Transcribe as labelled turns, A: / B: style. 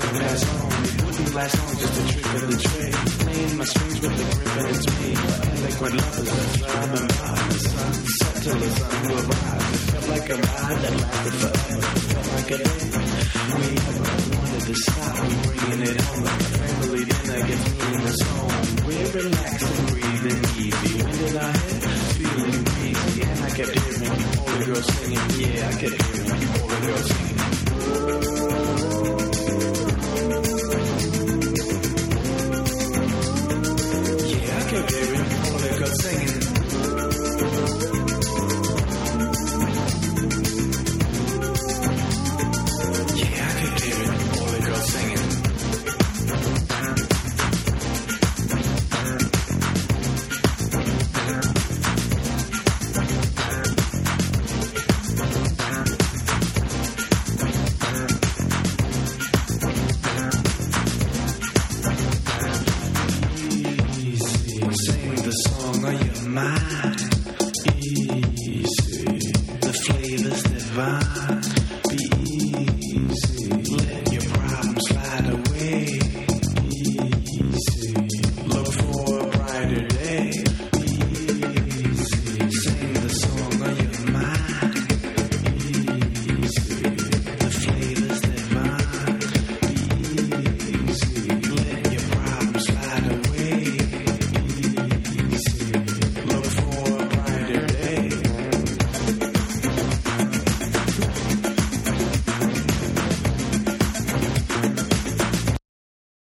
A: to pass on. It wouldn't last long, just a trick of the trade. Playing my strings with the grip and it's me. Eloquent lovers that driving by the sun. Set till the sun will rise. It felt like a ride that lasted forever. It felt like a day we never wanted to stop. We bringing it home like a family dinner gets me in the zone. We're relaxing, breathing easy. When did I hit? Feeling breezy. And I kept hearing all the girls singing. Yeah, I kept hearing all the girls singing. Yeah, I kept hearing all the girls singing. Yeah, I kept hearing all the girls singing. Mine, easy, the flavor's divine.